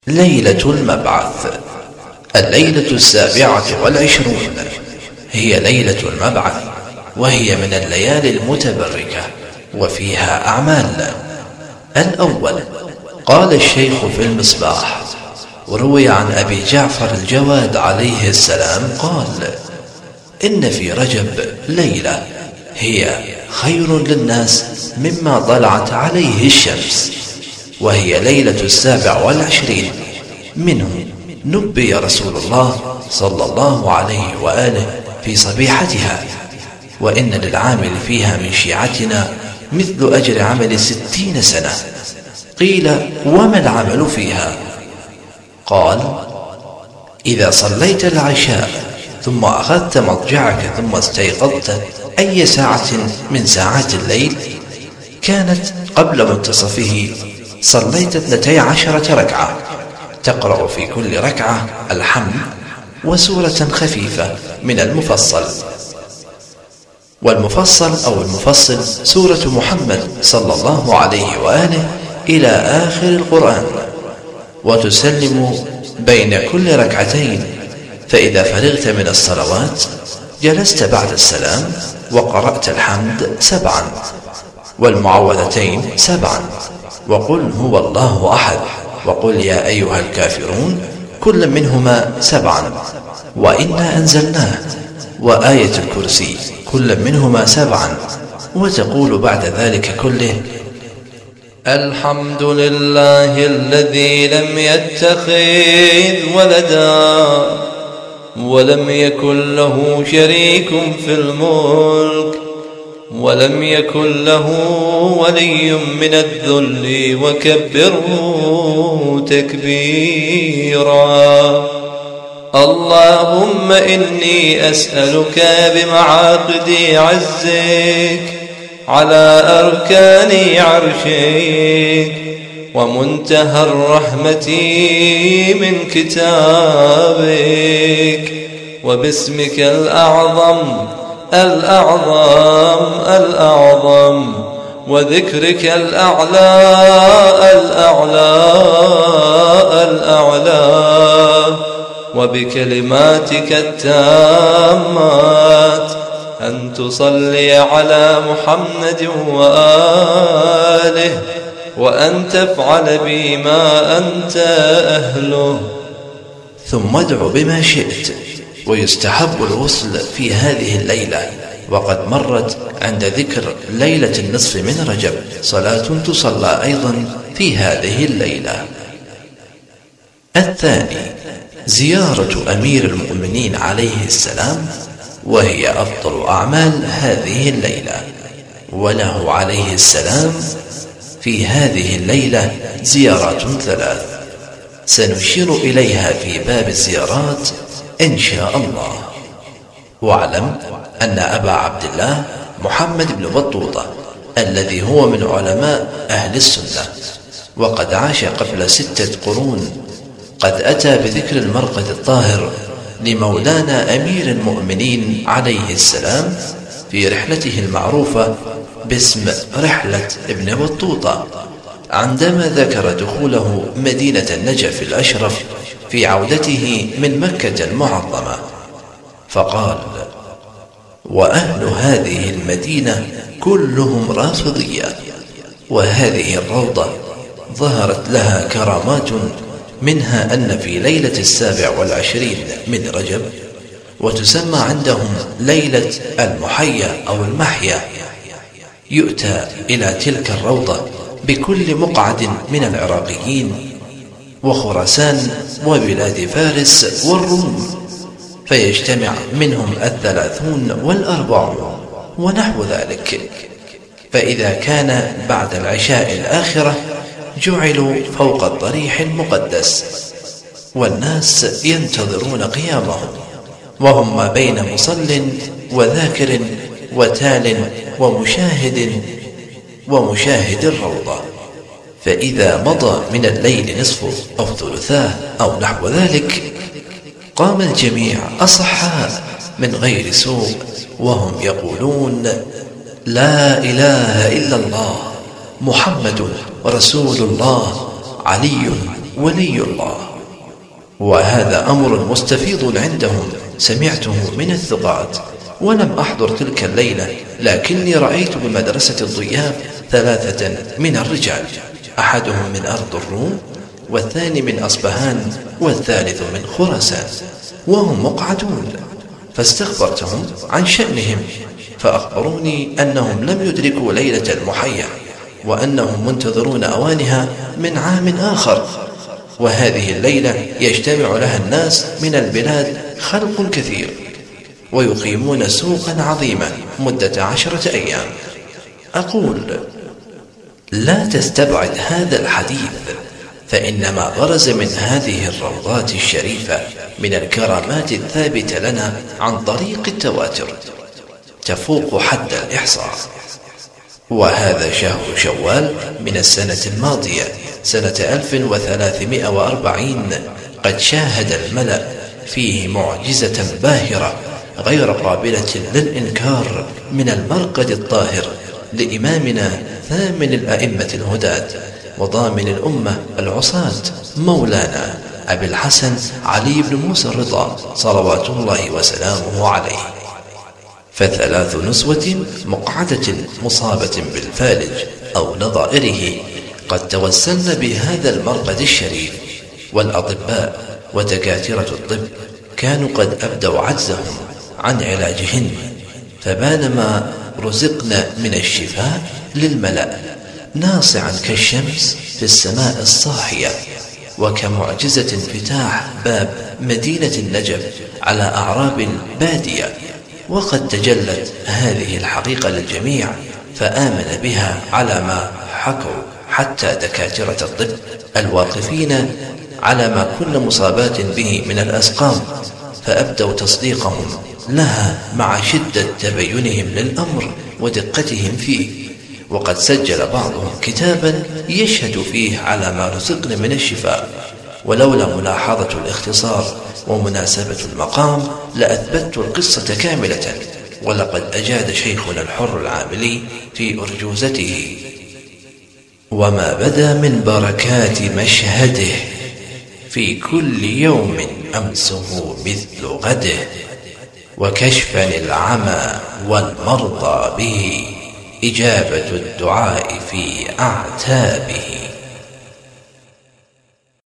ليلة المبعث. الليلة 27 هي ليلة المبعث، وهي من الليالي المتبركة وفيها أعمال. الأول، قال الشيخ في المصباح، وروي عن أبي جعفر الجواد عليه السلام قال: إن في رجب ليلة هي خير للناس مما طلعت عليه الشمس، وهي ليلة 27 منه نبي رسول الله صلى الله عليه وآله في صبيحتها، وإن للعامل فيها من شيعتنا مثل أجر عمل 60 سنة. قيل: وما العمل فيها؟ قال: إذا صليت العشاء ثم أخذت مضجعك ثم استيقظت أي ساعة من ساعات الليل كانت قبل منتصفه، صليت 12 ركعة، تقرأ في كل ركعة الحمد وسورة خفيفة من المفصل. والمفصل أو المفصل سورة محمد صلى الله عليه وآله إلى آخر القرآن، وتسلم بين كل ركعتين. فإذا فرغت من الصلوات جلست بعد السلام وقرأت الحمد 7، والمعوذتين 7، وقل هو الله أحد، وقل يا أيها الكافرون كل منهما 7، وإنا أنزلناه، وآية الكرسي كل منهما 7، وتقول بعد ذلك كله: الحمد لله الذي لم يتخذ ولدا ولم يكن له شريك في الملك ولم يكن له ولي من الذل وكبره تكبيرا. اللهم إني أسألك بمعاقد عزك على أركان عرشك ومنتهى الرحمة من كتابك، وباسمك الأعظم الأعظم الأعظم، وذكرك الأعلى الأعلى الأعلى، وبكلماتك التامات أن تصلي على محمد وآله، وأن تفعل بي ما أنت أهله. ثم ادع بما شئت. ويستحب الغسل في هذه الليلة، وقد مرت عند ذكر ليلة النصف من رجب صلاة تصلى أيضا في هذه الليلة. الثاني، زيارة أمير المؤمنين عليه السلام، وهي أفضل أعمال هذه الليلة، وله عليه السلام في هذه الليلة زيارات 3 سنشير إليها في باب الزيارات إن شاء الله. واعلم أن أبا عبد الله محمد بن بطوطة الذي هو من علماء أهل السنة وقد عاش قبل 6 قرون قد أتى بذكر المرقد الطاهر لمولانا أمير المؤمنين عليه السلام في رحلته المعروفة باسم رحلة ابن بطوطة، عندما ذكر دخوله مدينة النجف الأشرف في عودته من مكة المعظمة، فقال: وأهل هذه المدينة كلهم رافضية، وهذه الروضة ظهرت لها كرامات، منها أن في ليلة 27 من رجب، وتسمى عندهم ليلة المحيا أو المحيا، يؤتى إلى تلك الروضة بكل مقعد من العراقيين وخراسان وبلاد فارس والروم، فيجتمع منهم 30 و40 ونحو ذلك. فإذا كان بعد العشاء الآخرة جعلوا فوق الضريح المقدس، والناس ينتظرون قيامهم، وهم ما بين مصل وذاكر وتال ومشاهد الروضة. فإذا مضى من الليل نصفه أو ثلثاه أو نحو ذلك قام الجميع أصحاء من غير سوء وهم يقولون: لا إله إلا الله محمد رسول الله علي ولي الله. وهذا أمر مستفيض عندهم سمعته من الثقات، ولم أحضر تلك الليلة، لكني رأيت بمدرسة الضياف 3 من الرجال، أحدهم من أرض الروم، والثاني من أصبهان، والثالث من خراسان، وهم مقعدون، فاستخبرتهم عن شأنهم، فأخبروني أنهم لم يدركوا ليلة المحيا، وأنهم منتظرون أوانها من عام آخر، وهذه الليلة يجتمع لها الناس من البلاد خلق كثير، ويقيمون سوقا عظيما مدة 10 أيام. أقول: لا تستبعد هذا الحديث، فإنما برز من هذه الروضات الشريفة من الكرامات الثابتة لنا عن طريق التواتر تفوق حد الإحصاء. وهذا شهر شوال من السنة الماضية سنة 1340 قد شاهد الملأ فيه معجزة باهرة غير قابلة للإنكار من المرقد الطاهر لإمامنا ثامن الأئمة الهداة وضامن الأمة العصاة مولانا أبي الحسن علي بن موسى الرضا صلوات الله وسلامه عليه. ف3 نسوة مقعدة مصابة بالفالج أو نظائره قد توسلن بهذا المرقد الشريف، والأطباء ودكاترة الطب كانوا قد أبدوا عجزهم عن علاجهن، فبان ما رزقنا من الشفاء للملأ ناصعا كالشمس في السماء الصاحية، وكمعجزة انفتاح باب مدينة النجف على أعراب البادية. وقد تجلت هذه الحقيقة للجميع، فآمن بها على ما حكوا حتى دكاترة الطب الواقفين على ما كل مصابات به من الأسقام، فأبدوا تصديقهم لها مع شدة تبينهم للأمر ودقتهم فيه. وقد سجل بعضهم كتابا يشهد فيه على ما رزقنا من الشفاء، ولولا ملاحظة الاختصار ومناسبة المقام لأثبتت القصة كاملة. ولقد أجاد شيخنا الحر العاملي في أرجوزته: وما بدا من بركات مشهده في كل يوم أمسه مثل غده، وكشفا العمى والمرضى به إجابة الدعاء في أعتابه.